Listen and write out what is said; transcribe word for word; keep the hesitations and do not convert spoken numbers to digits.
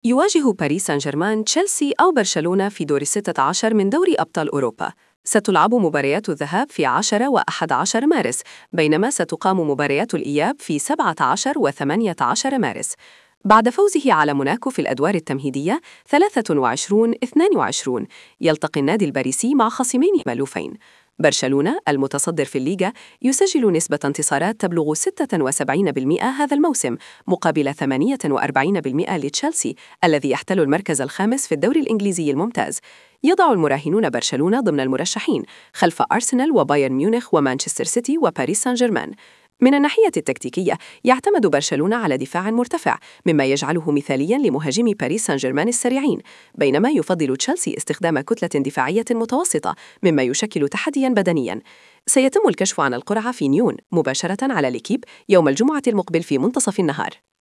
يواجه باريس سان جيرمان تشيلسي أو برشلونة في دور الستة عشر من دوري أبطال أوروبا. ستلعب مباريات الذهاب في عشرة وأحد عشر مارس، بينما ستقام مباريات الإياب في سبعة عشر وثمانية عشر مارس. بعد فوزه على موناكو في الأدوار التمهيدية ثلاثة وعشرين اثنين وعشرين، يلتقي النادي الباريسي مع خصمين مألوفين. برشلونة المتصدر في الليغا يسجل نسبة انتصارات تبلغ ستة وسبعين بالمئة هذا الموسم، مقابل ثمانية وأربعين بالمئة لتشيلسي الذي يحتل المركز الخامس في الدوري الإنجليزي الممتاز. يضع المراهنون برشلونة ضمن المرشحين خلف أرسنال وبايرن ميونخ ومانشستر سيتي وباريس سان جيرمان. من الناحية التكتيكية يعتمد برشلونة على دفاع مرتفع، مما يجعله مثالياً لمهاجمي باريس سان جيرمان السريعين، بينما يفضل تشيلسي استخدام كتلة دفاعية متوسطة، مما يشكل تحدياً بدنياً. سيتم الكشف عن القرعة في نيون مباشرة على ليكيب يوم الجمعة المقبل في منتصف النهار.